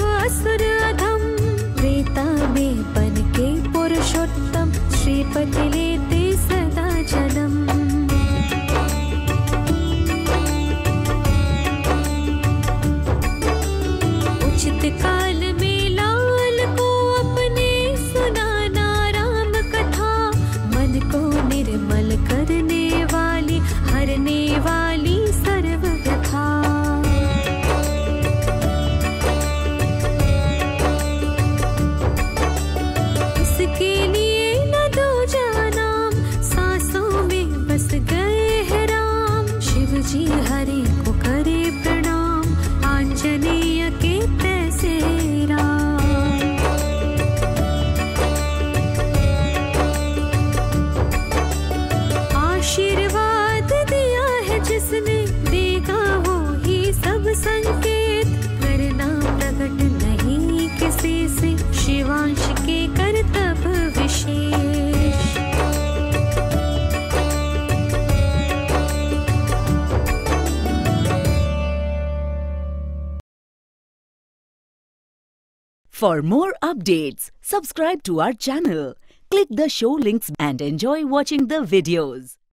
असुर अधम, त्रेता में बन के पुरुषोत्तम, श्रीपति लेते सदा जन्म। उचित काल में लाल को अपने सुनाना राम कथा, मन को निर्मल करने वाली, हरने वाली सर्व व्यथा। इसके लिए न दो नाम, सांसों में बस गए हैं राम। शिव जी हरि को करे प्रणाम, आंजनेय के तैसे राम। आशीर्वाद दिया है जिसने, देगा वो ही सब संकेत। करना प्रकट नहीं किसी से, शिवांश के कर्तव्य विशेष। For more updates, subscribe to our channel, click the show links and enjoy watching the videos.